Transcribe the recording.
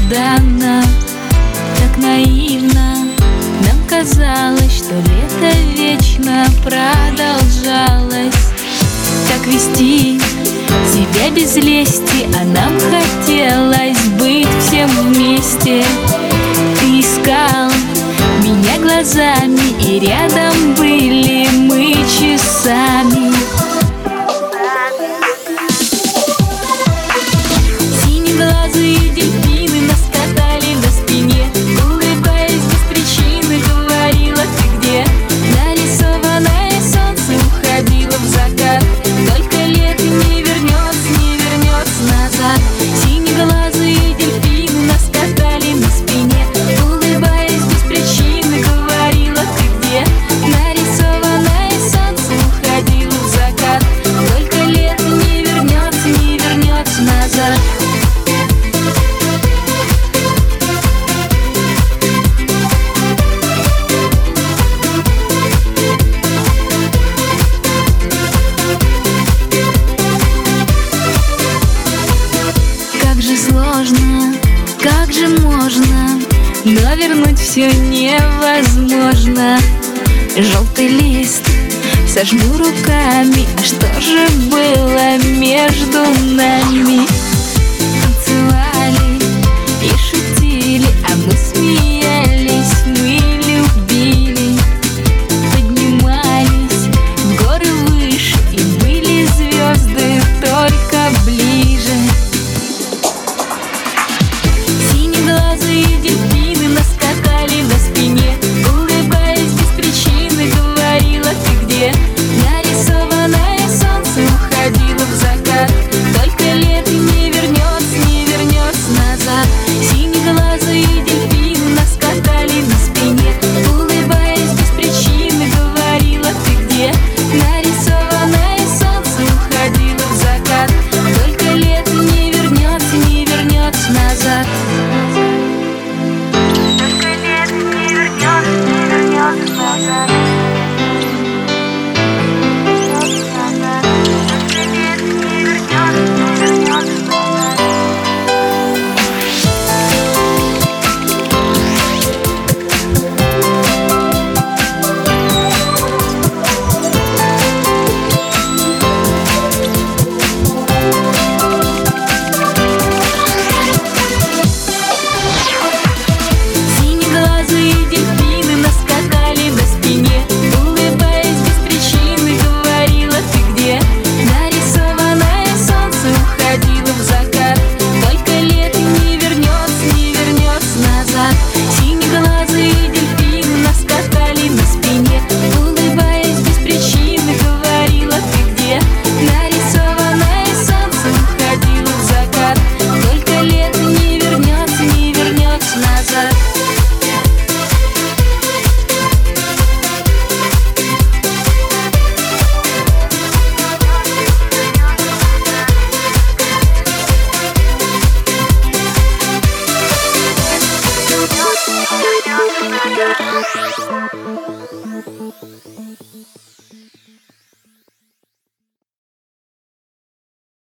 нежданно, так наивно. Нам казалось, что лето вечно продолжалось. Как вести себя без лести, а нам хотелось быть всем вместе. Ты искал меня глазами, и рядом были мы часами. Синеглазые дельфины нас катали на спине, улыбаясь без причины, говорила: ты где? Нарисованное солнце уходило в закат. Только лето не вернется назад. Синеглазые дельфины нас катали на спине, улыбаясь без причины, говорила: ты где? Нарисованное солнце уходило в закат. Только лето не вернется назад. Как же сложно, как же можно, но вернуть все невозможно. Желтый лист сожму руками, а что же было между нами? Танцевали и шутили, а мы смеялись, мы любили. Поднимались в горы выше, и были звезды только ближе. Синеглазые дельфины нас катали на спине, улыбаясь без причины, говорила: ты где? Нарисованное солнце уходило в закат. Только лето не вернется назад. Синеглазые дельфины нас катали на спине, улыбаясь без причины, говорила: ты где? Нарисованное солнце уходило в закат. Только лето не вернется назад. Только лето не вернется назад. Yeah.